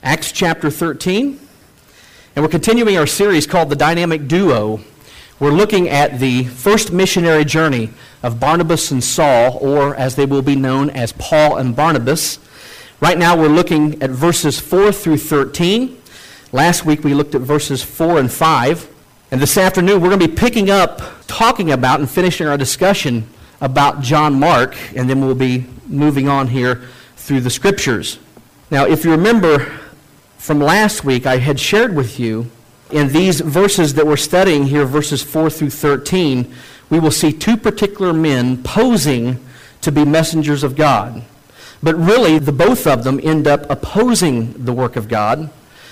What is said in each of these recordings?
Acts chapter 13. And we're continuing our series called The Dynamic Duo. We're looking at the first missionary journey of Barnabas and Saul, or as they will be known as Paul and Barnabas. Right now we're looking at verses 4 through 13. Last week we looked at verses 4 and 5. And this afternoon we're going to be picking up, talking about, and finishing our discussion about John Mark, and then we'll be moving on here through the Scriptures. Now, if you remember from last week, I had shared with you in these verses that we're studying here, verses 4 through 13, we will see two particular men posing to be messengers of God. But really, the both of them end up opposing the work of God.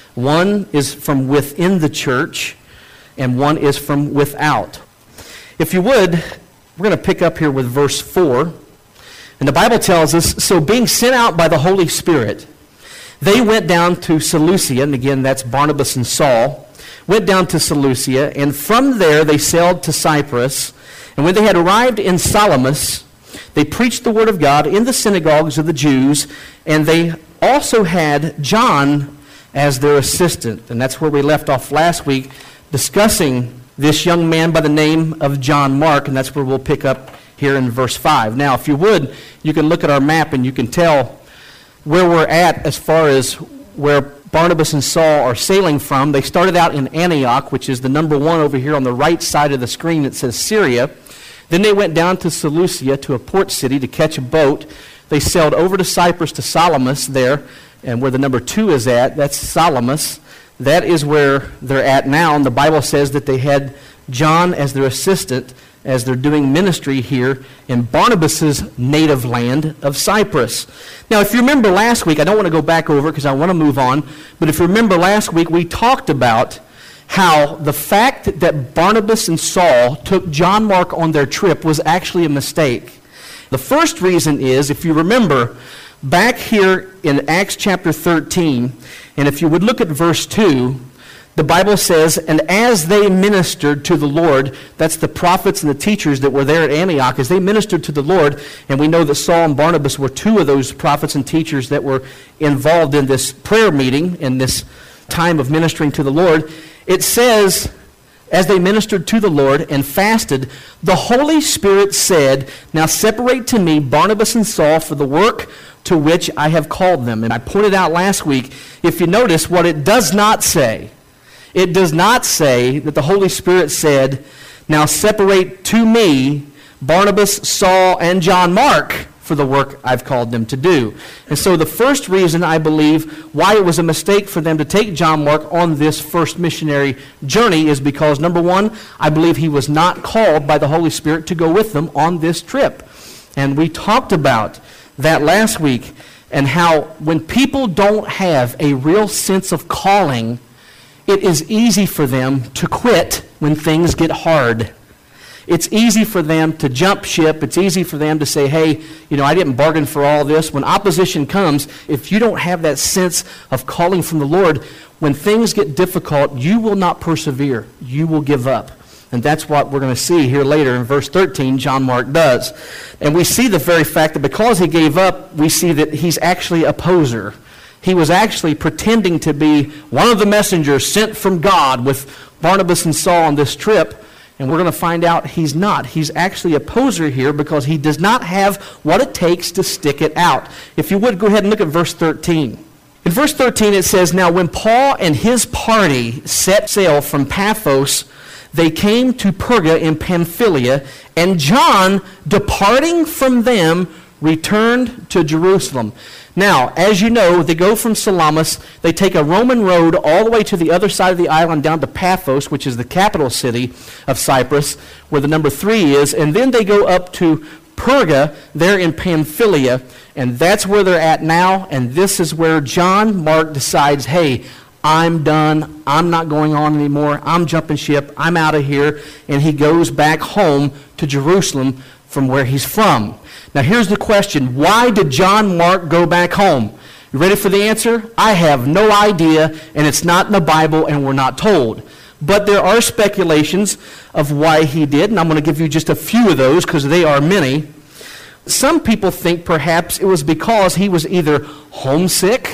One is from within the church, and one is from without. If you would, we're going to pick up here with verse 4. And the Bible tells us, "So being sent out by the Holy Spirit, they went down to Seleucia," and again, that's Barnabas and Saul, went down to Seleucia, and from there they sailed to Cyprus. And when they had arrived in Salamis, they preached the word of God in the synagogues of the Jews, and they also had John as their assistant. And that's where we left off last week, discussing this young man by the name of John Mark, and that's where we'll pick up here in verse 5. Now, if you would, you can look at our map and you can tell where we're at as far as where Barnabas and Saul are sailing from. They started out in Antioch, which is the number 1 over here on the right side of the screen that says Syria. Then they went down to Seleucia, to a port city, to catch a boat. They sailed over to Cyprus, to Salamis there, and where the number 2 is at, that's Salamis. That is where they're at now, and the Bible says that they had John as their assistant as they're doing ministry here in Barnabas' native land of Cyprus. Now, if you remember last week, I don't want to go back over because I want to move on, but if you remember last week, we talked about how the fact that Barnabas and Saul took John Mark on their trip was actually a mistake. The first reason is, if you remember, back here in Acts chapter 13, and if you would look at verse 2, the Bible says, "And as they ministered to the Lord," that's the prophets and the teachers that were there at Antioch, as they ministered to the Lord, and we know that Saul and Barnabas were 2 of those prophets and teachers that were involved in this prayer meeting, in this time of ministering to the Lord. It says, as they ministered to the Lord and fasted, the Holy Spirit said, "Now separate to me Barnabas and Saul for the work to which I have called them." And I pointed out last week, if you notice what it does not say, it does not say that the Holy Spirit said, "Now separate to me Barnabas, Saul, and John Mark for the work I've called them to do." And so the first reason, I believe, why it was a mistake for them to take John Mark on this first missionary journey is because, number 1, I believe he was not called by the Holy Spirit to go with them on this trip. And we talked about that last week, and how when people don't have a real sense of calling, it is easy for them to quit when things get hard. It's easy for them to jump ship. It's easy for them to say, "Hey, I didn't bargain for all this." When opposition comes, if you don't have that sense of calling from the Lord, when things get difficult, you will not persevere. You will give up. And that's what we're going to see here later in verse 13, John Mark does. And we see the very fact that because he gave up, we see that he's actually a poser. He was actually pretending to be one of the messengers sent from God with Barnabas and Saul on this trip. And we're going to find out he's not. He's actually a poser here because he does not have what it takes to stick it out. If you would, go ahead and look at verse 13. In verse 13 it says, "Now when Paul and his party set sail from Paphos, they came to Perga in Pamphylia, and John, departing from them, returned to Jerusalem." Now, as you know, they go from Salamis, they take a Roman road all the way to the other side of the island down to Paphos, which is the capital city of Cyprus, where the number 3 is, and then they go up to Perga, there in Pamphylia, and that's where they're at now, and this is where John Mark decides, "Hey, I'm done. I'm not going on anymore. I'm jumping ship. I'm out of here." And he goes back home to Jerusalem from where he's from. Now here's the question. Why did John Mark go back home? You ready for the answer? I have no idea, and it's not in the Bible, and we're not told. But there are speculations of why he did, and I'm going to give you just a few of those because they are many. Some people think perhaps it was because he was either homesick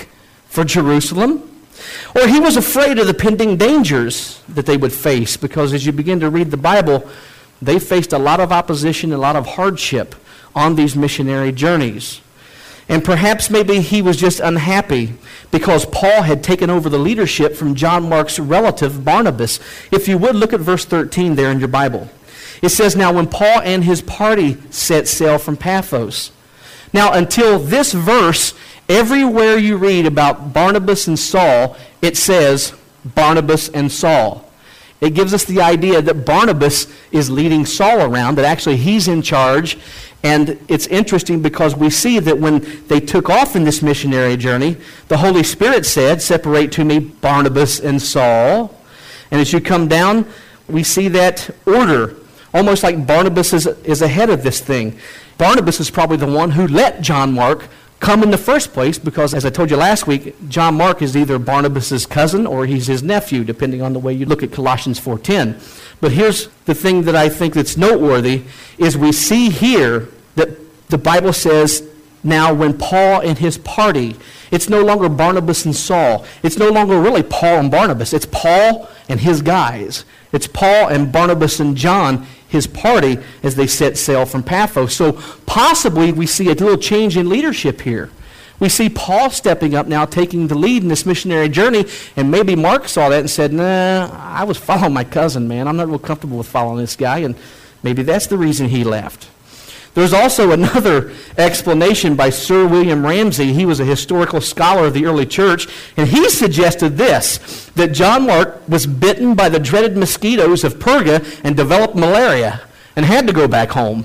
for Jerusalem, or he was afraid of the pending dangers that they would face, because as you begin to read the Bible, they faced a lot of opposition, a lot of hardship on these missionary journeys. And perhaps maybe he was just unhappy because Paul had taken over the leadership from John Mark's relative, Barnabas. If you would, look at verse 13 there in your Bible. It says, "Now when Paul and his party set sail from Paphos." Now, until this verse, everywhere you read about Barnabas and Saul, it says Barnabas and Saul. It gives us the idea that Barnabas is leading Saul around, that actually he's in charge. And it's interesting because we see that when they took off in this missionary journey, the Holy Spirit said, "Separate to me Barnabas and Saul." And as you come down, we see that order, almost like Barnabas is ahead of this thing. Barnabas is probably the one who let John Mark come in the first place because, as I told you last week, John Mark is either Barnabas' cousin or he's his nephew, depending on the way you look at Colossians 4:10. But here's the thing that I think that's noteworthy, is we see here that the Bible says, now when Paul and his party, it's no longer Barnabas and Saul. It's no longer really Paul and Barnabas. It's Paul and his guys. It's Paul and Barnabas and John, his party, as they set sail from Paphos. So possibly we see a little change in leadership here. We see Paul stepping up now, taking the lead in this missionary journey, and maybe Mark saw that and said, "Nah, I was following my cousin, man. I'm not real comfortable with following this guy," and maybe that's the reason he left. There's also another explanation by Sir William Ramsay. He was a historical scholar of the early church, and he suggested this, that John Mark was bitten by the dreaded mosquitoes of Perga and developed malaria and had to go back home.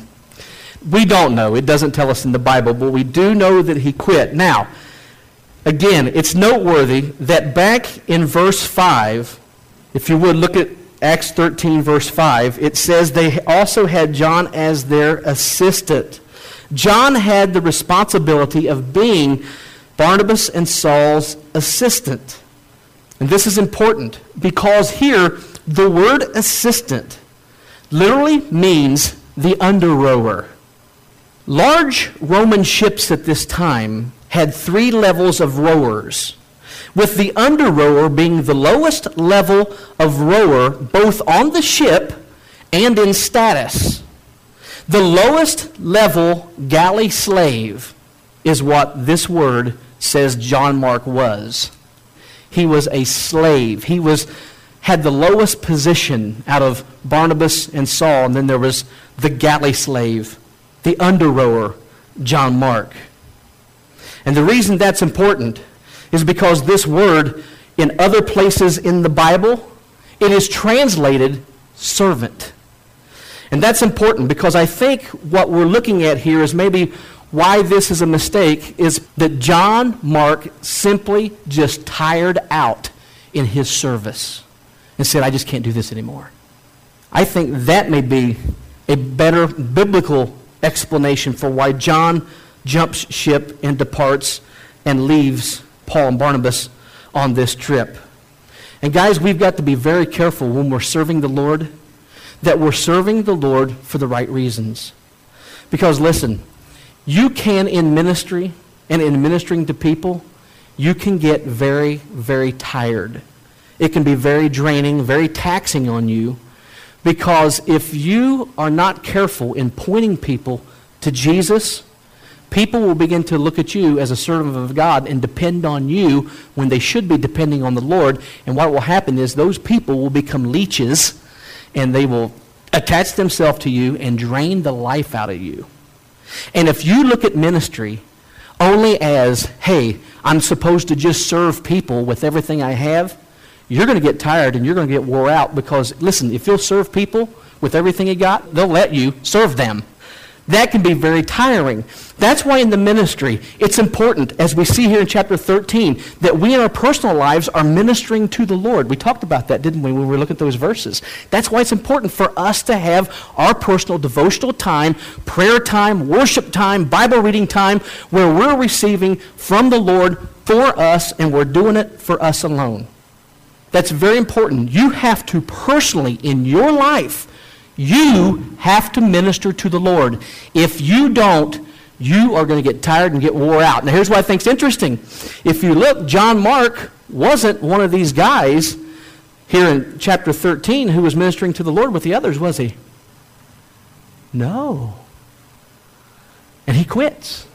We don't know. It doesn't tell us in the Bible, but we do know that he quit. Now, again, it's noteworthy that back in verse 5, if you would look at Acts 13, verse 5, it says they also had John as their assistant. John had the responsibility of being Barnabas and Saul's assistant. And this is important because here, the word assistant literally means the under-rower. Large Roman ships at this time had 3 levels of rowers, with the under-rower being the lowest level of rower both on the ship and in status. The lowest level galley slave is what this word says John Mark was. He was a slave. He had the lowest position out of Barnabas and Saul, and then there was the galley slave, the under-rower, John Mark. And the reason that's important is because this word, in other places in the Bible, it is translated servant. And that's important because I think what we're looking at here is maybe why this is a mistake, is that John Mark simply just tired out in his service and said, "I just can't do this anymore." I think that may be a better biblical explanation for why John jumps ship and departs and leaves Paul and Barnabas on this trip. And guys, we've got to be very careful when we're serving the Lord, that we're serving the Lord for the right reasons. Because listen, you can in ministry and in ministering to people, you can get very, very tired. It can be very draining, very taxing on you. Because if you are not careful in pointing people to Jesus, people will begin to look at you as a servant of God and depend on you when they should be depending on the Lord. And what will happen is those people will become leeches, and they will attach themselves to you and drain the life out of you. And if you look at ministry only as, hey, I'm supposed to just serve people with everything I have, you're going to get tired and you're going to get wore out because, listen, if you'll serve people with everything you got, they'll let you serve them. That can be very tiring. That's why in the ministry, it's important, as we see here in chapter 13, that we in our personal lives are ministering to the Lord. We talked about that, didn't we, when we were looking at those verses? That's why it's important for us to have our personal devotional time, prayer time, worship time, Bible reading time, where we're receiving from the Lord for us, and we're doing it for us alone. That's very important. You have to personally, in your life, you have to minister to the Lord. If you don't, you are going to get tired and get wore out. Now, here's what I think is interesting. If you look, John Mark wasn't one of these guys here in chapter 13 who was ministering to the Lord with the others, was he? No. And he quits.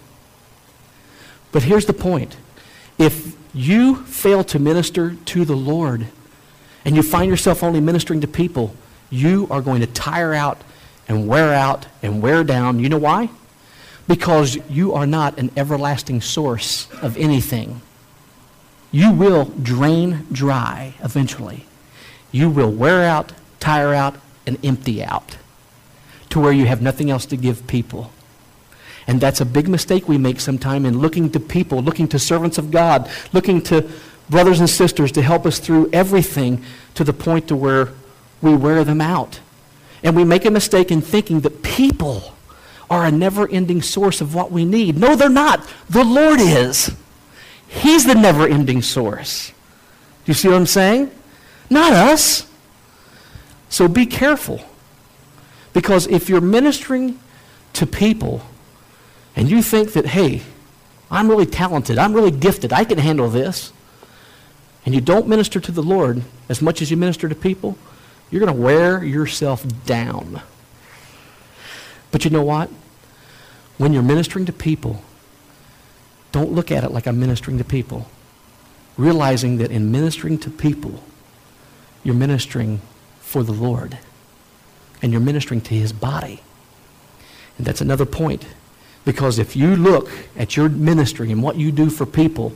But here's the point. If you fail to minister to the Lord and you find yourself only ministering to people, you are going to tire out and wear down. You know why? Because you are not an everlasting source of anything. You will drain dry eventually. You will wear out, tire out, and empty out to where you have nothing else to give people. And that's a big mistake we make sometime in looking to people, looking to servants of God, looking to brothers and sisters to help us through everything to the point to where we wear them out. And we make a mistake in thinking that people are a never-ending source of what we need. No, they're not. The Lord is. He's the never-ending source. Do you see what I'm saying? Not us. So be careful. Because if you're ministering to people and you think that, hey, I'm really talented, I'm really gifted, I can handle this, and you don't minister to the Lord as much as you minister to people, you're going to wear yourself down. But you know what? When you're ministering to people, don't look at it like I'm ministering to people. Realizing that in ministering to people, you're ministering for the Lord. And you're ministering to His body. And that's another point. Because if you look at your ministry and what you do for people,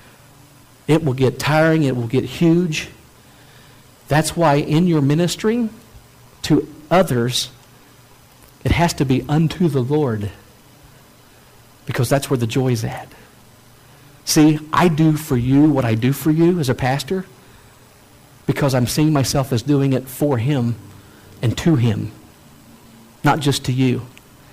it will get tiring, it will get huge. That's why in your ministering to others, it has to be unto the Lord. Because that's where the joy's at. See, I do for you what I do for you as a pastor because I'm seeing myself as doing it for Him and to Him, not just to you.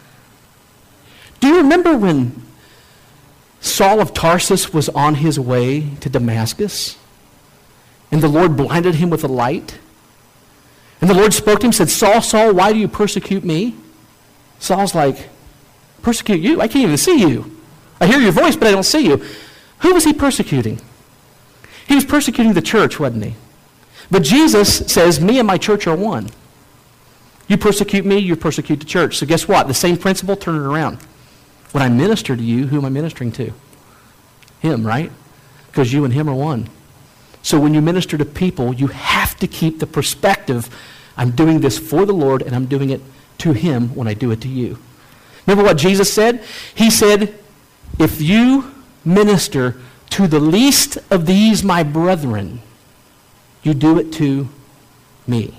Do you remember when Saul of Tarsus was on his way to Damascus and the Lord blinded him with a light? And the Lord spoke to him and said, Saul, Saul, why do you persecute me? Saul's like, persecute you? I can't even see you. I hear your voice, but I don't see you. Who was he persecuting? He was persecuting the church, wasn't he? But Jesus says, me and my church are one. You persecute me, you persecute the church. So guess what? The same principle, turn it around. When I minister to you, who am I ministering to? Him, right? Because you and Him are one. So when you minister to people, you have to keep the perspective, I'm doing this for the Lord and I'm doing it to Him when I do it to you. Remember what Jesus said? He said, if you minister to the least of these my brethren, you do it to me.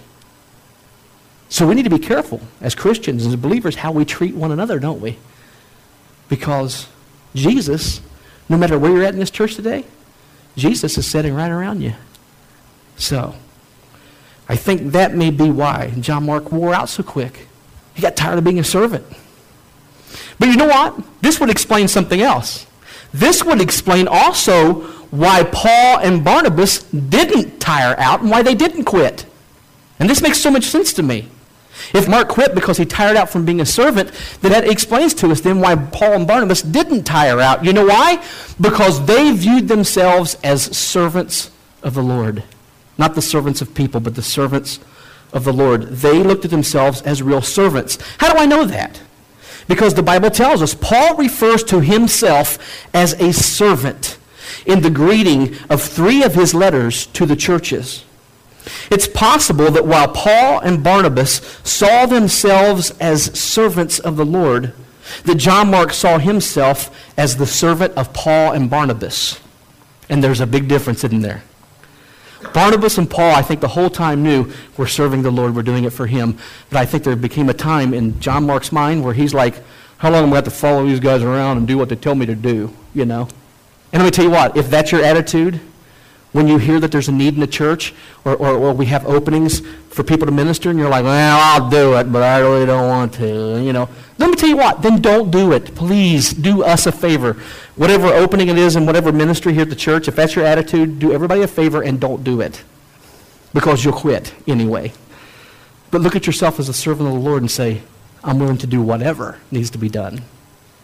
So we need to be careful as Christians, as believers, how we treat one another, don't we? Because Jesus, no matter where you're at in this church today, Jesus is sitting right around you. So, I think that may be why John Mark wore out so quick. He got tired of being a servant. But you know what? This would explain something else. This would explain also why Paul and Barnabas didn't tire out and why they didn't quit. And this makes so much sense to me. If Mark quit because he tired out from being a servant, then that explains to us then why Paul and Barnabas didn't tire out. You know why? Because they viewed themselves as servants of the Lord. Not the servants of people, but the servants of the Lord. They looked at themselves as real servants. How do I know that? Because the Bible tells us Paul refers to himself as a servant in the greeting of 3 of his letters to the churches. It's possible that while Paul and Barnabas saw themselves as servants of the Lord, that John Mark saw himself as the servant of Paul and Barnabas. And there's a big difference in there. Barnabas and Paul, I think the whole time knew we're serving the Lord, we're doing it for Him. But I think there became a time in John Mark's mind where he's like, how long am I going to have to follow these guys around and do what they tell me to do, you know? And let me tell you what, if that's your attitude, when you hear that there's a need in the church or we have openings for people to minister and you're like, well, I'll do it, but I really don't want to, you know. Let me tell you what, then don't do it. Please do us a favor. Whatever opening it is in whatever ministry here at the church, if that's your attitude, do everybody a favor and don't do it. Because you'll quit anyway. But look at yourself as a servant of the Lord and say, I'm willing to do whatever needs to be done.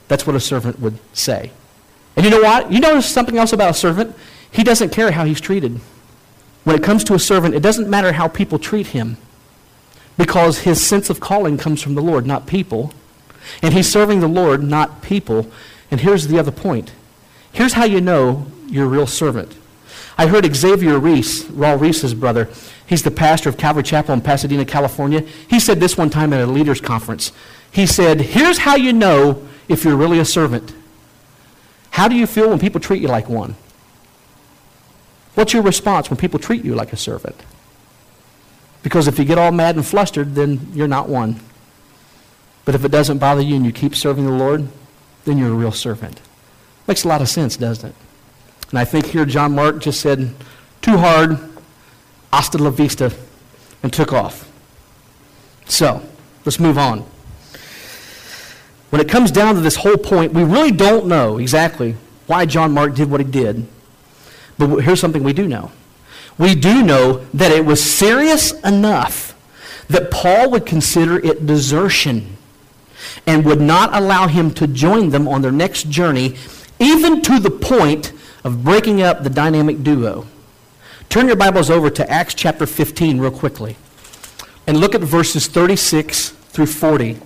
That's what a servant would say. And you know what? You notice something else about a servant? He doesn't care how he's treated. When it comes to a servant, it doesn't matter how people treat him, because his sense of calling comes from the Lord, not people. And he's serving the Lord, not people. And here's the other point. Here's how you know you're a real servant. I heard Xavier Reese, Raul Reese's brother, he's the pastor of Calvary Chapel in Pasadena, California. He said this one time at a leaders conference. He said, here's how you know if you're really a servant. How do you feel when people treat you like one? What's your response when people treat you like a servant? Because if you get all mad and flustered, then you're not one. But if it doesn't bother you and you keep serving the Lord, then you're a real servant. Makes a lot of sense, doesn't it? And I think here John Mark just said, too hard, hasta la vista, and took off. So, let's move on. When it comes down to this whole point, we really don't know exactly why John Mark did what he did. But here's something we do know. We do know that it was serious enough that Paul would consider it desertion and would not allow him to join them on their next journey, even to the point of breaking up the dynamic duo. Turn your Bibles over to Acts chapter 15 real quickly and look at verses 36 through 40.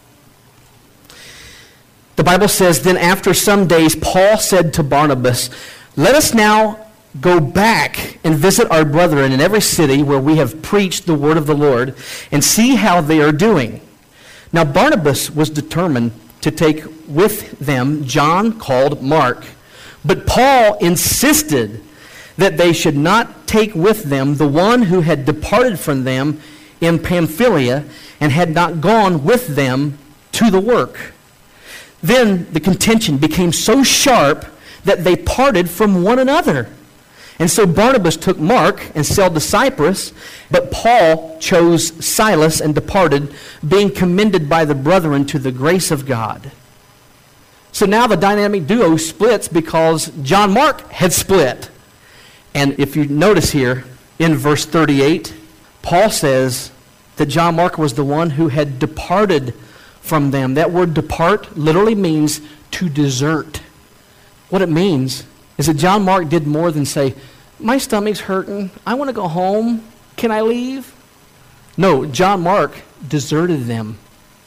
The Bible says, then after some days, Paul said to Barnabas, let us now go back and visit our brethren in every city where we have preached the word of the Lord and see how they are doing. Now Barnabas was determined to take with them John called Mark, but Paul insisted that they should not take with them the one who had departed from them in Pamphylia and had not gone with them to the work. Then the contention became so sharp that they parted from one another. And so Barnabas took Mark and sailed to Cyprus, but Paul chose Silas and departed, being commended by the brethren to the grace of God. So now the dynamic duo splits because John Mark had split. And if you notice here in verse 38, Paul says that John Mark was the one who had departed from them. That word depart literally means to desert. What it means is that John Mark did more than say, my stomach's hurting, I want to go home, can I leave? No, John Mark deserted them.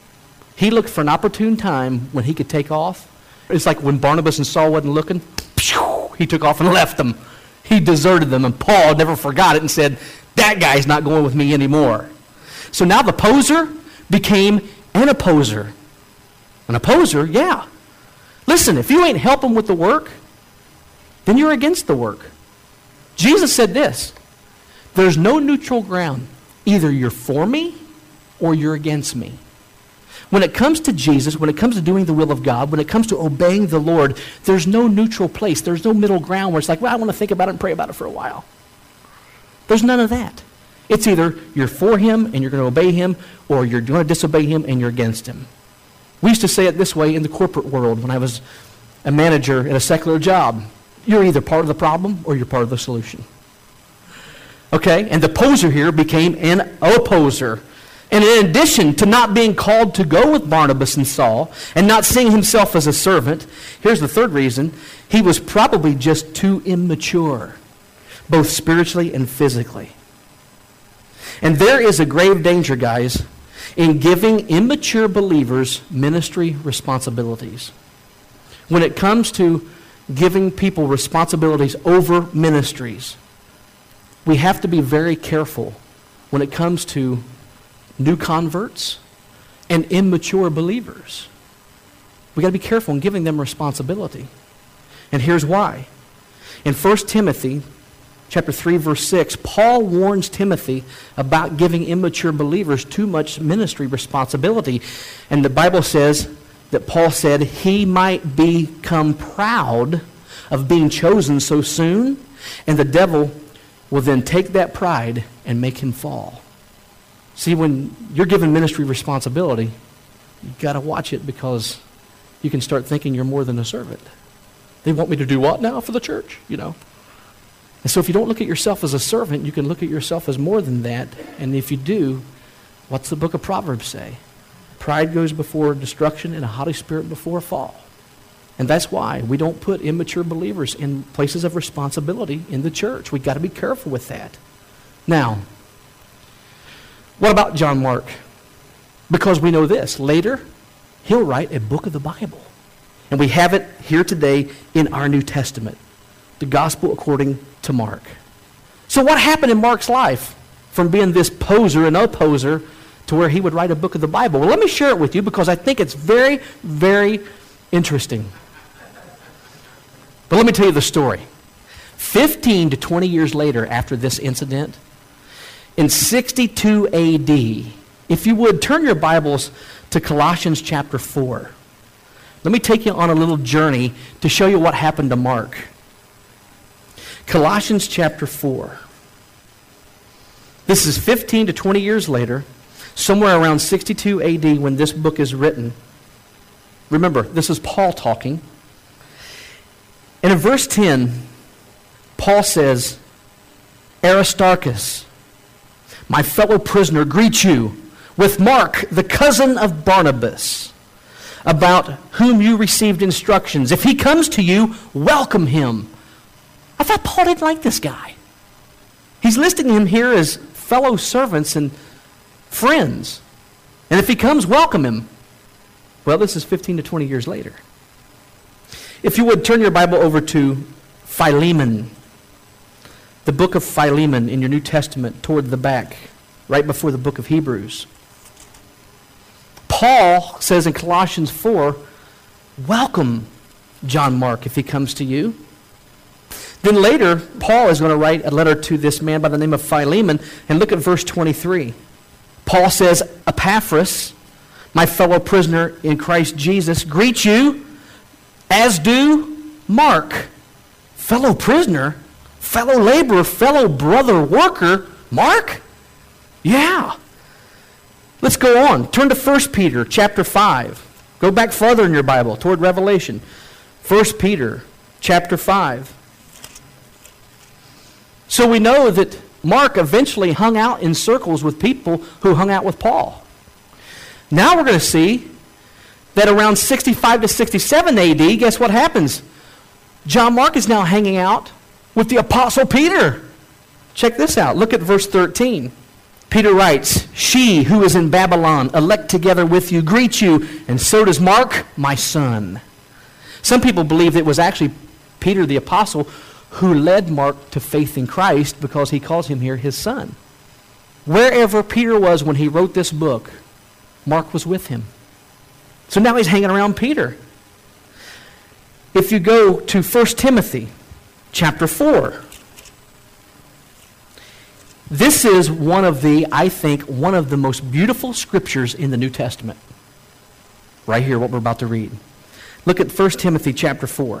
He looked for an opportune time when he could take off. It's like when Barnabas and Saul wasn't looking, he took off and left them. He deserted them, and Paul never forgot it and said, that guy's not going with me anymore. So now the poser became an opposer. An opposer, yeah. Listen, if you ain't helping with the work, then you're against the work. Jesus said this, there's no neutral ground. Either you're for me or you're against me. When it comes to Jesus, when it comes to doing the will of God, when it comes to obeying the Lord, there's no neutral place. There's no middle ground where it's like, well, I want to think about it and pray about it for a while. There's none of that. It's either you're for him and you're going to obey him, or you're going to disobey him and you're against him. We used to say it this way in the corporate world when I was a manager at a secular job. You're either part of the problem or you're part of the solution. Okay? And the poser here became an opposer. And in addition to not being called to go with Barnabas and Saul and not seeing himself as a servant, here's the third reason. He was probably just too immature, both spiritually and physically. And there is a grave danger, guys, in giving immature believers ministry responsibilities. When it comes to giving people responsibilities over ministries, we have to be very careful when it comes to new converts and immature believers. We got to be careful in giving them responsibility. And here's why. In 1 Timothy chapter 3, verse 6, Paul warns Timothy about giving immature believers too much ministry responsibility. And the Bible says that Paul said he might become proud of being chosen so soon, and the devil will then take that pride and make him fall. See, when you're given ministry responsibility, you've got to watch it, because you can start thinking you're more than a servant. They want me to do what now for the church, you know? And so if you don't look at yourself as a servant, you can look at yourself as more than that. And if you do, what's the book of Proverbs say? Pride goes before destruction and a haughty spirit before a fall. And that's why we don't put immature believers in places of responsibility in the church. We've got to be careful with that. Now, what about John Mark? Because we know this. Later, he'll write a book of the Bible. And we have it here today in our New Testament, the Gospel according to Mark. So what happened in Mark's life from being this poser and opposer to where he would write a book of the Bible? Well, let me share it with you because I think it's very, very interesting. But let me tell you the story. 15 to 20 years later after this incident, in 62 AD, if you would, turn your Bibles to Colossians chapter 4. Let me take you on a little journey to show you what happened to Mark. Colossians chapter 4. This is 15 to 20 years later, somewhere around 62 AD when this book is written. Remember, this is Paul talking. And in verse 10, Paul says, Aristarchus, my fellow prisoner, greets you with Mark, the cousin of Barnabas, about whom you received instructions. If he comes to you, welcome him. I thought Paul didn't like this guy. He's listing him here as fellow servants and friends. And if he comes, welcome him. Well, this is 15 to 20 years later. If you would, turn your Bible over to Philemon, the book of Philemon in your New Testament toward the back, right before the book of Hebrews. Paul says in Colossians 4, welcome John Mark if he comes to you. Then later, Paul is going to write a letter to this man by the name of Philemon, and look at verse 23. Paul says, Epaphras, my fellow prisoner in Christ Jesus, greets you, as do Mark. Fellow prisoner, fellow laborer, fellow brother worker, Mark? Yeah. Let's go on. Turn to 1 Peter chapter 5. Go back farther in your Bible toward Revelation. 1 Peter chapter 5. So we know that Mark eventually hung out in circles with people who hung out with Paul. Now we're going to see that around 65 to 67 AD, guess what happens? John Mark is now hanging out with the Apostle Peter. Check this out. Look at verse 13. Peter writes, she who is in Babylon, elect together with you, greet you, and so does Mark, my son. Some people believe that it was actually Peter the Apostle who led Mark to faith in Christ because he calls him here his son. Wherever Peter was when he wrote this book, Mark was with him. So now he's hanging around Peter. If you go to 1 Timothy chapter 4, this is one of the most beautiful scriptures in the New Testament. Right here, what we're about to read. Look at 1 Timothy chapter 4.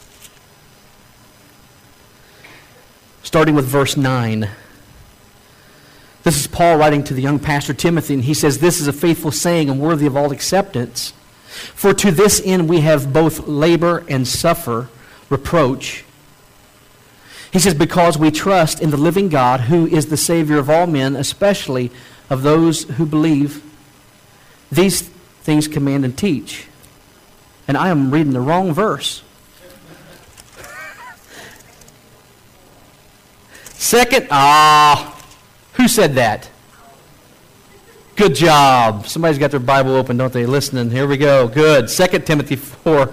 Starting with verse 9. This is Paul writing to the young pastor Timothy, and he says, this is a faithful saying and worthy of all acceptance. For to this end we have both labor and suffer reproach. He says, because we trust in the living God, who is the Savior of all men, especially of those who believe. These things command and teach. And I am reading the wrong verse. Who said that? Good job. Somebody's got their Bible open, don't they? Listening. Here we go. Good. 2 Timothy 4.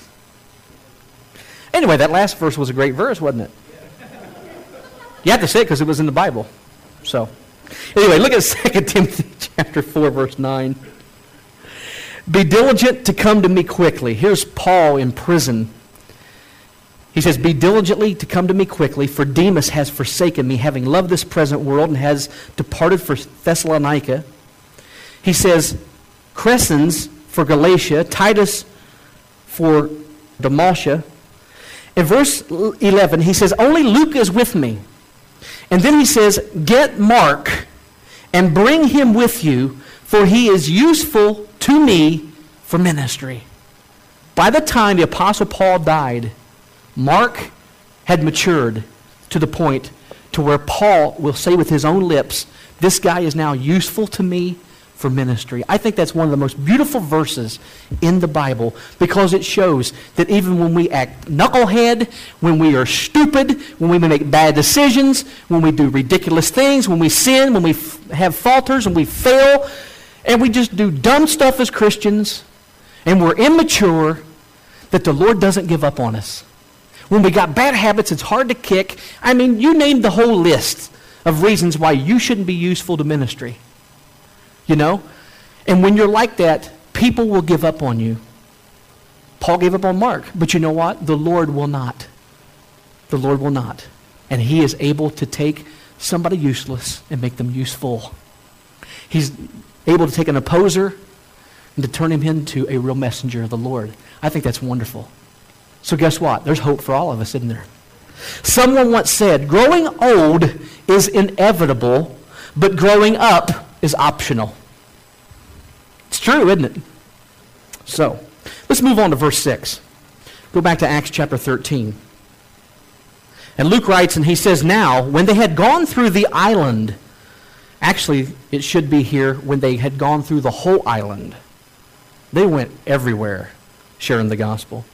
Anyway, that last verse was a great verse, wasn't it? You have to say it because it was in the Bible. So, anyway, look at 2 Timothy chapter 4, verse 9. Be diligent to come to me quickly. Here's Paul in prison. He says, be diligently to come to me quickly, for Demas has forsaken me, having loved this present world, and has departed for Thessalonica. He says, Crescens for Galatia, Titus for Dalmatia. In verse 11, he says, only Luke is with me. And then he says, get Mark and bring him with you, for he is useful to me for ministry. By the time the Apostle Paul died, Mark had matured to the point to where Paul will say with his own lips, this guy is now useful to me for ministry. I think that's one of the most beautiful verses in the Bible because it shows that even when we act knucklehead, when we are stupid, when we make bad decisions, when we do ridiculous things, when we sin, when we have falters and we fail, and we just do dumb stuff as Christians, and we're immature, that the Lord doesn't give up on us. When we got bad habits, it's hard to kick. I mean, you named the whole list of reasons why you shouldn't be useful to ministry. You know? And when you're like that, people will give up on you. Paul gave up on Mark. But you know what? The Lord will not. The Lord will not. And he is able to take somebody useless and make them useful. He's able to take an opposer and to turn him into a real messenger of the Lord. I think that's wonderful. So guess what? There's hope for all of us, isn't there? Someone once said, growing old is inevitable, but growing up is optional. It's true, isn't it? So, let's move on to verse 6. Go back to Acts chapter 13. And Luke writes, and he says, now, when they had gone through the island, actually, it should be here, when they had gone through the whole island. They went everywhere sharing the gospel.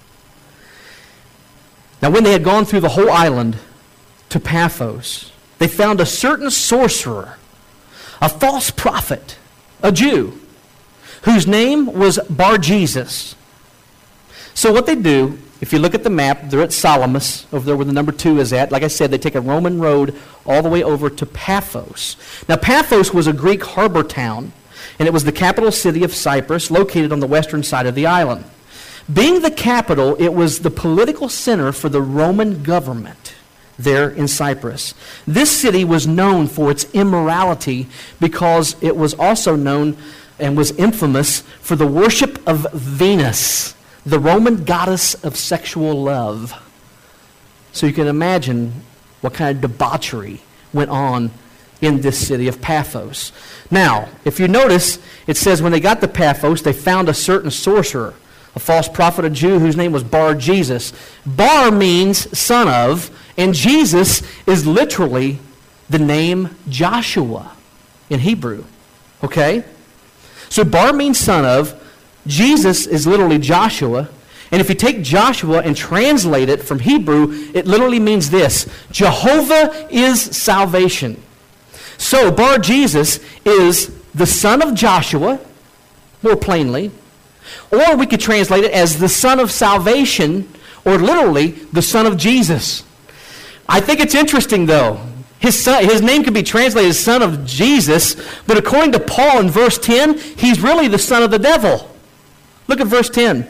Now, when they had gone through the whole island to Paphos, they found a certain sorcerer, a false prophet, a Jew, whose name was Bar-Jesus. So what they do, if you look at the map, they're at Salamis, over there where the number 2 is at. Like I said, they take a Roman road all the way over to Paphos. Now, Paphos was a Greek harbor town, and it was the capital city of Cyprus, located on the western side of the island. Being the capital, it was the political center for the Roman government there in Cyprus. This city was known for its immorality because it was also known and was infamous for the worship of Venus, the Roman goddess of sexual love. So you can imagine what kind of debauchery went on in this city of Paphos. Now, if you notice, it says when they got to Paphos, they found a certain sorcerer, a false prophet, a Jew, whose name was Bar-Jesus. Bar means son of, and Jesus is literally the name Joshua in Hebrew. Okay? So Bar means son of, Jesus is literally Joshua, and if you take Joshua and translate it from Hebrew, it literally means this: Jehovah is salvation. So Bar-Jesus is the son of Joshua, more plainly, or we could translate it as the son of salvation, or literally the son of Jesus. I think it's interesting, though. His name could be translated as son of Jesus, but according to Paul in verse 10, he's really the son of the devil. Look at verse 10.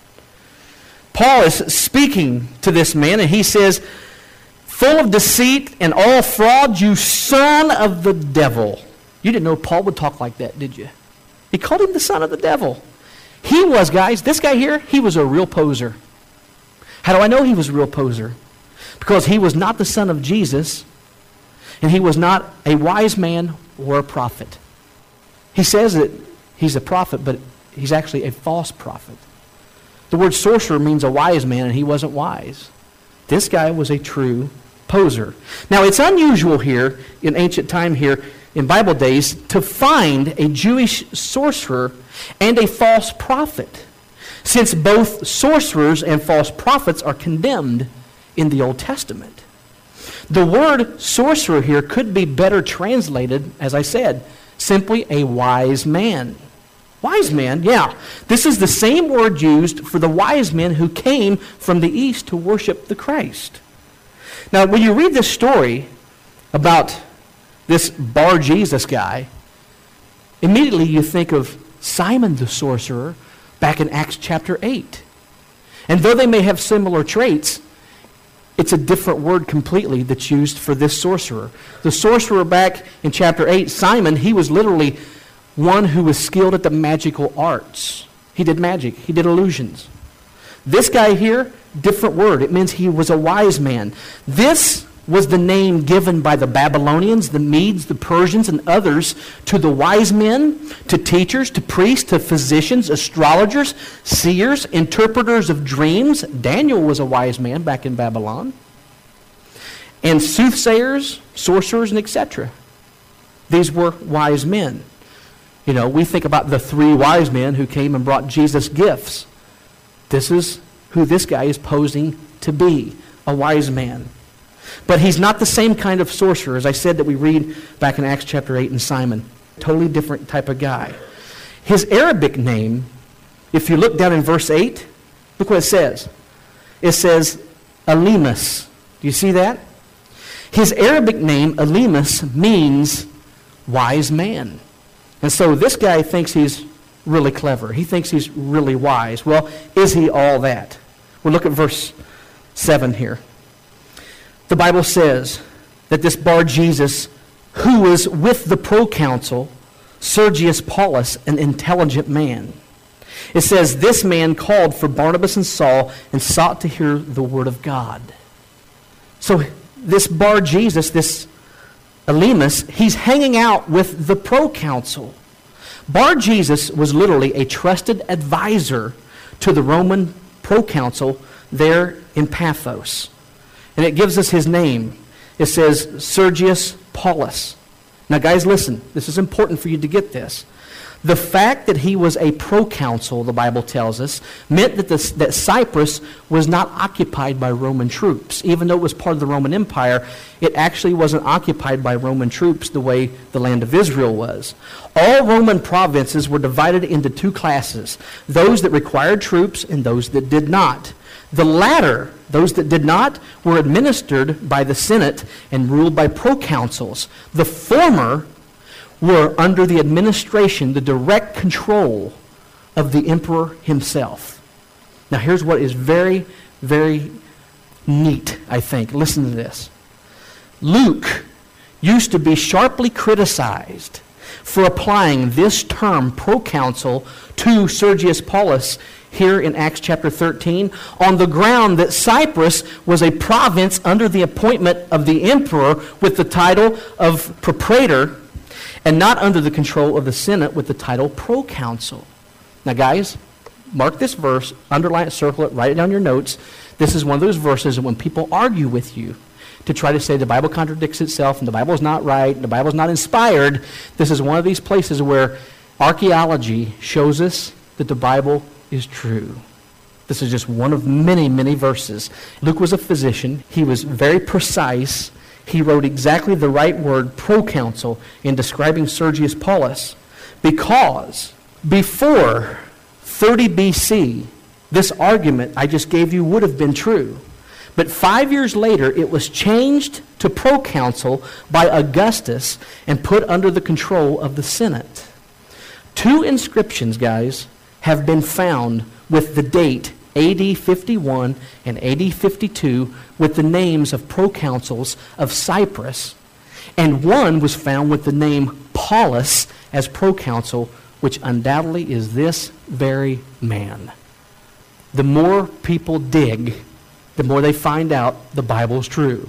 Paul is speaking to this man, and he says, full of deceit and all fraud, you son of the devil. You didn't know Paul would talk like that, did you? He called him the son of the devil. He was, guys, this guy here, he was a real poser. How do I know he was a real poser? Because he was not the son of Jesus, and he was not a wise man or a prophet. He says that he's a prophet, but he's actually a false prophet. The word sorcerer means a wise man, and he wasn't wise. This guy was a true poser. Now, it's unusual here, in ancient time here, in Bible days, to find a Jewish sorcerer and a false prophet, since both sorcerers and false prophets are condemned in the Old Testament. The word sorcerer here could be better translated, as I said, simply a wise man. Wise man, yeah. This is the same word used for the wise men who came from the east to worship the Christ. Now, when you read this story about this Bar-Jesus guy, immediately you think of Simon the sorcerer back in Acts chapter 8. And though they may have similar traits, it's a different word completely that's used for this sorcerer. The sorcerer back in chapter 8, Simon, he was literally one who was skilled at the magical arts. He did magic. He did illusions. This guy here, different word. It means he was a wise man. This was the name given by the Babylonians, the Medes, the Persians, and others to the wise men, to teachers, to priests, to physicians, astrologers, seers, interpreters of dreams. Daniel was a wise man back in Babylon. And soothsayers, sorcerers, and etc. These were wise men. You know, we think about the 3 wise men who came and brought Jesus gifts. This is who this guy is posing to be, a wise man. But he's not the same kind of sorcerer, as I said, that we read back in Acts chapter 8 in Simon. Totally different type of guy. His Arabic name, if you look down in verse 8, look what it says. It says, Elymas. Do you see that? His Arabic name, Elymas, means wise man. And so this guy thinks he's really clever. He thinks he's really wise. Well, is he all that? Well, look at verse 7 here. The Bible says that this Bar-Jesus, who was with the proconsul, Sergius Paulus, an intelligent man. It says, this man called for Barnabas and Saul and sought to hear the word of God. So this Bar-Jesus, this Elymas, he's hanging out with the proconsul. Bar-Jesus was literally a trusted advisor to the Roman proconsul there in Paphos. And it gives us his name. It says Sergius Paulus. Now guys, listen. This is important for you to get this. The fact that he was a proconsul, the Bible tells us, meant that Cyprus was not occupied by Roman troops. Even though it was part of the Roman Empire, it actually wasn't occupied by Roman troops the way the land of Israel was. All Roman provinces were divided into 2 classes, those that required troops and those that did not. The latter, those that did not, were administered by the Senate and ruled by proconsuls. The former were under the administration, the direct control of the emperor himself. Now here's what is very, very neat, I think. Listen to this. Luke used to be sharply criticized for applying this term, proconsul, to Sergius Paulus here in Acts chapter 13 on the ground that Cyprus was a province under the appointment of the emperor with the title of propraetor, and not under the control of the Senate with the title proconsul. Now guys, mark this verse, underline it, circle it, write it down in your notes. This is one of those verses that when people argue with you to try to say the Bible contradicts itself and the Bible is not right, and the Bible is not inspired, this is one of these places where archaeology shows us that the Bible is true. This is just one of many, many verses. Luke was a physician. He was very precise. He wrote exactly the right word, proconsul, in describing Sergius Paulus, because before 30 BC, this argument I just gave you would have been true. But 5 years later, it was changed to proconsul by Augustus and put under the control of the Senate. 2 inscriptions, guys, have been found with the date AD 51 and AD 52 with the names of proconsuls of Cyprus. And one was found with the name Paulus as proconsul, which undoubtedly is this very man. The more people dig, the more they find out the Bible is true.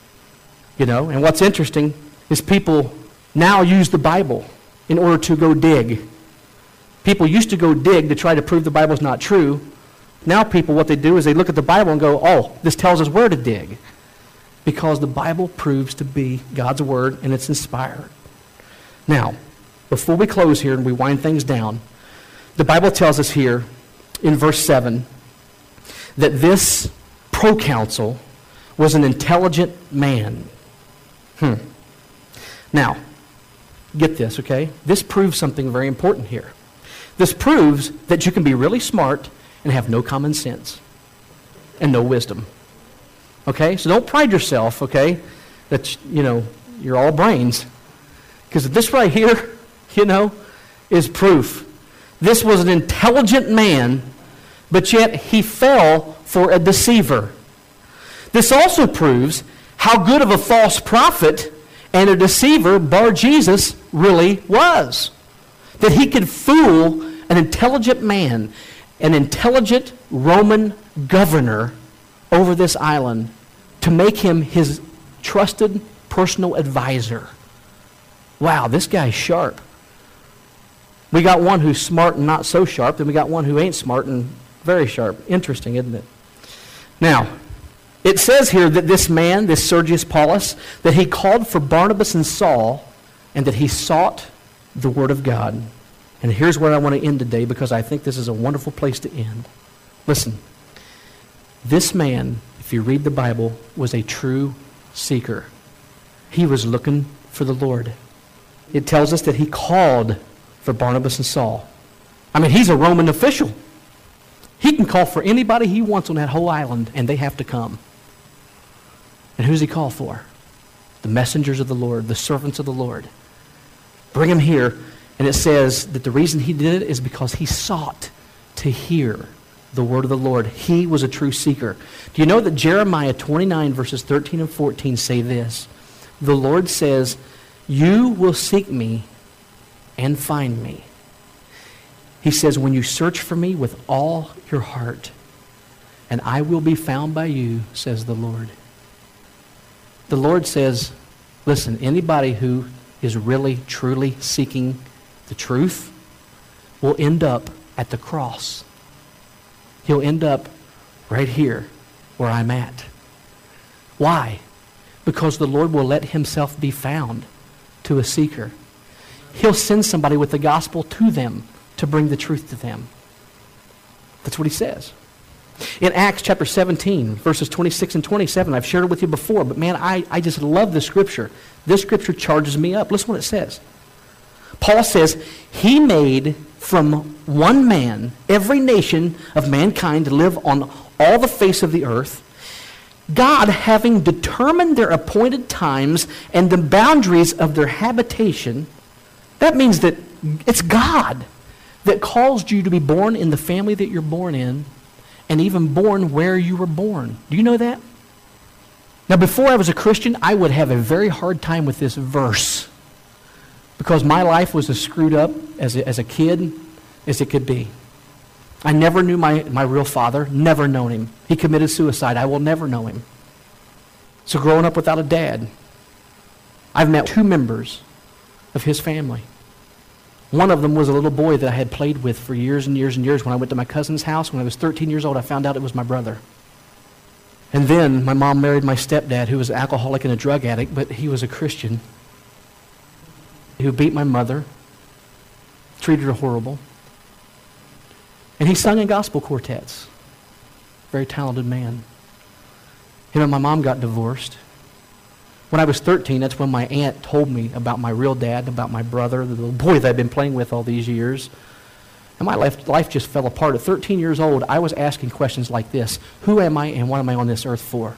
You know, and what's interesting is people now use the Bible in order to go dig. People used to go dig to try to prove the Bible's not true. Now people, what they do is they look at the Bible and go, oh, this tells us where to dig. Because the Bible proves to be God's Word and it's inspired. Now, before we close here and we wind things down, the Bible tells us here in verse 7 that this proconsul was an intelligent man. Now, get this, okay? This proves something very important here. This proves that you can be really smart and have no common sense and no wisdom. Okay? So don't pride yourself, okay, that, you're all brains. Because this right here, is proof. This was an intelligent man, but yet he fell for a deceiver. This also proves how good of a false prophet and a deceiver Bar-Jesus really was. That he could fool an intelligent man, an intelligent Roman governor over this island to make him his trusted personal advisor. Wow, this guy's sharp. We got one who's smart and not so sharp, then we got one who ain't smart and very sharp. Interesting, isn't it? Now, it says here that this man, this Sergius Paulus, that he called for Barnabas and Saul and that he sought the Word of God. And here's where I want to end today, because I think this is a wonderful place to end. Listen, this man, if you read the Bible, was a true seeker. He was looking for the Lord. It tells us that he called for Barnabas and Saul. I mean, he's a Roman official. He can call for anybody he wants on that whole island, and they have to come. And who's he call for? The messengers of the Lord, the servants of the Lord. Bring him here. And it says that the reason he did it is because he sought to hear the word of the Lord. He was a true seeker. Do you know that Jeremiah 29 verses 13 and 14 say this? The Lord says, "You will seek me and find me." He says, "When you search for me with all your heart, and I will be found by you," says the Lord. The Lord says, listen, anybody who is really, truly seeking the truth will end up at the cross. He'll end up right here where I'm at. Why? Because the Lord will let himself be found to a seeker. He'll send somebody with the gospel to them to bring the truth to them. That's what he says. In Acts chapter 17, verses 26 and 27, I've shared it with you before, but man, I just love this scripture. This scripture charges me up. Listen what it says. Paul says, he made from one man every nation of mankind to live on all the face of the earth, God having determined their appointed times and the boundaries of their habitation. That means that it's God that caused you to be born in the family that you're born in, and even born where you were born. Do you know that? Now, before I was a Christian, I would have a very hard time with this verse, because my life was as screwed up as a kid as it could be. I never knew my real father, never known him. He committed suicide. I will never know him. So growing up without a dad, I've met 2 members of his family. One of them was a little boy that I had played with for years and years and years. When I went to my cousin's house, when I was 13 years old, I found out it was my brother. And then my mom married my stepdad, who was an alcoholic and a drug addict, but he was a Christian, who beat my mother, treated her horrible. And he sung in gospel quartets. Very talented man. Him and my mom got divorced. When I was 13, that's when my aunt told me about my real dad, about my brother, the little boy that I'd been playing with all these years. And my life just fell apart. At 13 years old, I was asking questions like this: who am I and what am I on this earth for?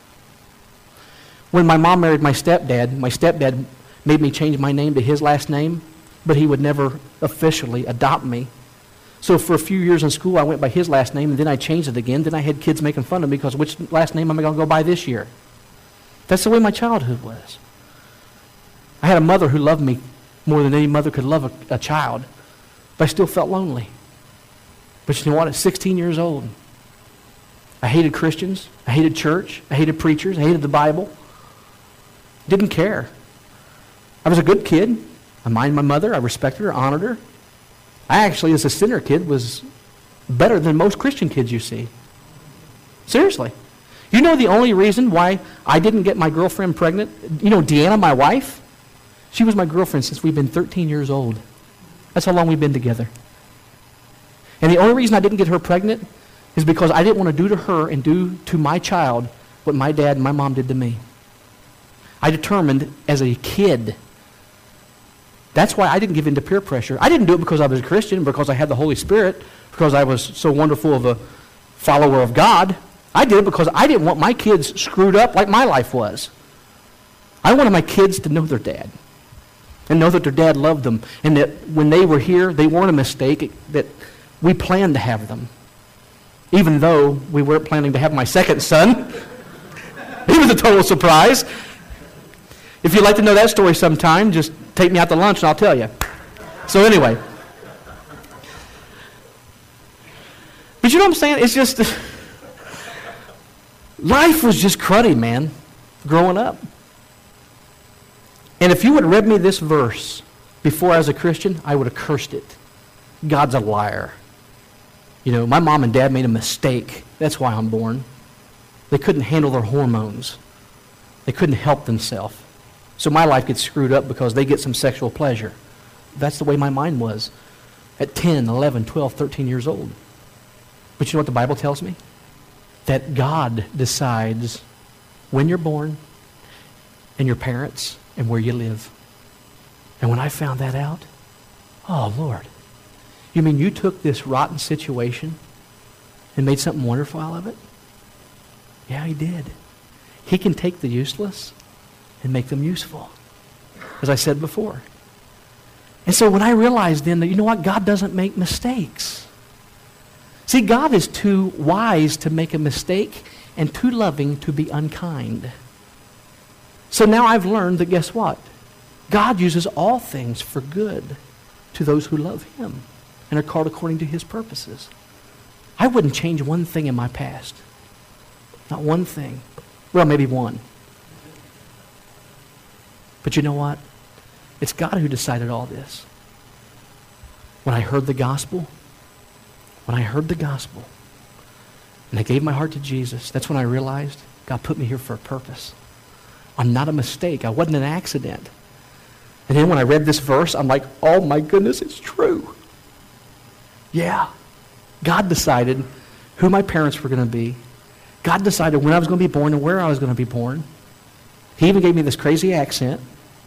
When my mom married my stepdad made me change my name to his last name, but he would never officially adopt me. So for a few years in school, I went by his last name, and then I changed it again. Then I had kids making fun of me because which last name am I going to go by this year? That's the way my childhood was. I had a mother who loved me more than any mother could love a child, but I still felt lonely. But you know what? At 16 years old, I hated Christians, I hated church, I hated preachers, I hated the Bible. Didn't care. I was a good kid. I minded my mother, I respected her, honored her. I actually, as a sinner kid, was better than most Christian kids you see. Seriously. You know the only reason why I didn't get my girlfriend pregnant? You know Deanna, my wife? She was my girlfriend since we've been 13 years old. That's how long we've been together. And the only reason I didn't get her pregnant is because I didn't want to do to her and do to my child what my dad and my mom did to me. I determined as a kid. That's why I didn't give in to peer pressure. I didn't do it because I was a Christian, because I had the Holy Spirit, because I was so wonderful of a follower of God. I did it because I didn't want my kids screwed up like my life was. I wanted my kids to know their dad and know that their dad loved them, and that when they were here, they weren't a mistake, that we planned to have them. Even though we weren't planning to have my second son. He was a total surprise. If you'd like to know that story sometime, just take me out to lunch and I'll tell you. So anyway. But you know what I'm saying? It's just, life was just cruddy, man, growing up. And if you would have read me this verse before I was a Christian, I would have cursed it. God's a liar. You know, my mom and dad made a mistake. That's why I'm born. They couldn't handle their hormones. They couldn't help themselves. So my life gets screwed up because they get some sexual pleasure. That's the way my mind was. at 10, 11, 12, 13 years old. But you know what the Bible tells me? That God decides when you're born and your parents and where you live. And when I found that out, oh, Lord, you mean you took this rotten situation and made something wonderful out of it? Yeah, he did. He can take the useless and make them useful, as I said before. And so when I realized then that, you know what, God doesn't make mistakes. See, God is too wise to make a mistake and too loving to be unkind. So now I've learned that, guess what? God uses all things for good to those who love him and are called according to his purposes. I wouldn't change one thing in my past. Not one thing. Well, maybe one. But you know what? It's God who decided all this. When I heard the gospel, and I gave my heart to Jesus, that's when I realized God put me here for a purpose. I'm not a mistake. I wasn't an accident. And then when I read this verse, I'm like, oh my goodness, it's true. Yeah. God decided who my parents were going to be. God decided when I was going to be born and where I was going to be born. He even gave me this crazy accent.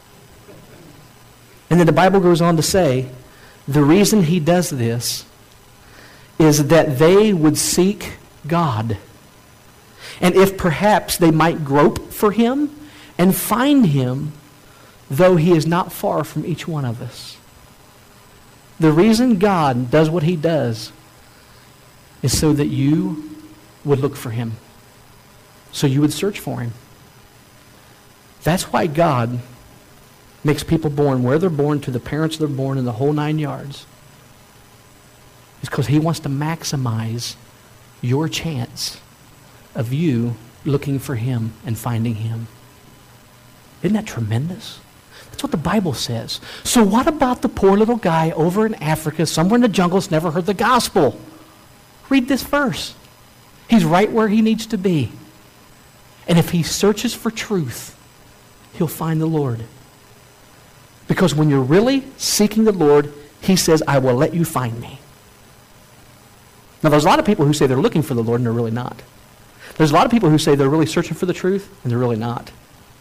And then the Bible goes on to say, the reason he does this is that they would seek God. And if perhaps they might grope for him and find him, though he is not far from each one of us. The reason God does what he does is so that you would look for him. So you would search for him. That's why God makes people born where they're born, to the parents they're born, in the whole 9 yards. It's because he wants to maximize your chance of you looking for him and finding him. Isn't that tremendous? That's what the Bible says. So what about the poor little guy over in Africa, somewhere in the jungle, that's never heard the gospel? Read this verse. He's right where he needs to be. And if he searches for truth, he'll find the Lord. Because when you're really seeking the Lord, he says, I will let you find me. Now, there's a lot of people who say they're looking for the Lord and they're really not. There's a lot of people who say they're really searching for the truth and they're really not.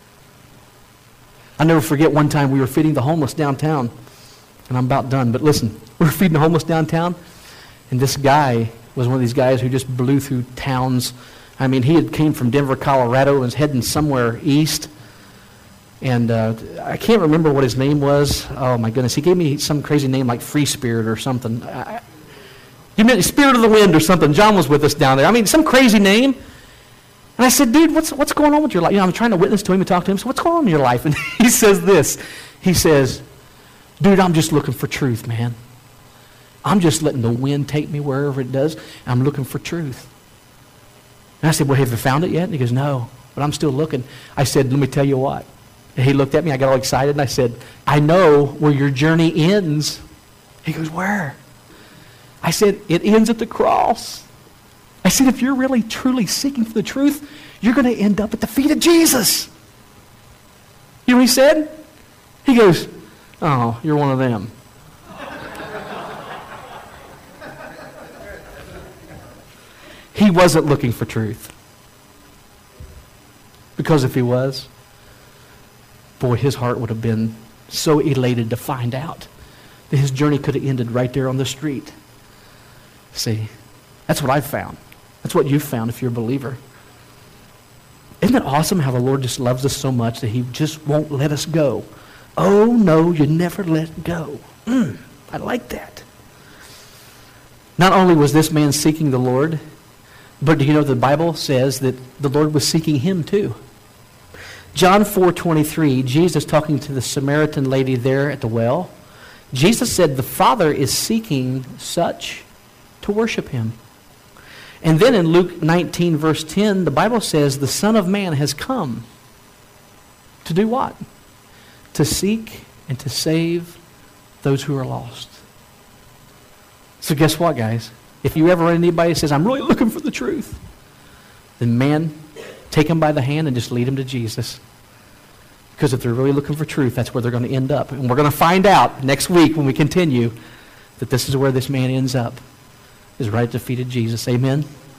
I'll never forget one time we were feeding the homeless downtown. And I'm about done, but listen. We were feeding the homeless downtown, and this guy was one of these guys who just blew through towns. I mean, he had came from Denver, Colorado, and was heading somewhere east. And I can't remember what his name was. Oh, my goodness. He gave me some crazy name like Free Spirit or something. You meant Spirit of the Wind or something. John was with us down there. I mean, some crazy name. And I said, dude, what's going on with your life? You know, I'm trying to witness to him and talk to him. So what's going on in your life? And he says this. He says, dude, I'm just looking for truth, man. I'm just letting the wind take me wherever it does. I'm looking for truth. And I said, well, have you found it yet? And he goes, no, but I'm still looking. I said, let me tell you what. And he looked at me. I got all excited, and I said, I know where your journey ends. He goes, where? I said, it ends at the cross. I said, if you're really, truly seeking for the truth, you're going to end up at the feet of Jesus. You know what he said? He goes, oh, you're one of them. He wasn't looking for truth. Because if he was, boy, his heart would have been so elated to find out that his journey could have ended right there on the street. See, that's what I've found. That's what you've found if you're a believer. Isn't it awesome how the Lord just loves us so much that he just won't let us go? Oh, no, you never let go. I like that. Not only was this man seeking the Lord, but do you know the Bible says that the Lord was seeking him too? John 4:23, Jesus talking to the Samaritan lady there at the well, Jesus said the Father is seeking such to worship him. And then in Luke 19, verse 10, the Bible says the Son of Man has come to do what? To seek and to save those who are lost. So guess what, guys? If you ever run into anybody who says, I'm really looking for the truth, then man, take them by the hand and just lead them to Jesus. Because if they're really looking for truth, that's where they're going to end up. And we're going to find out next week when we continue that this is where this man ends up, is right at the feet of Jesus. Amen?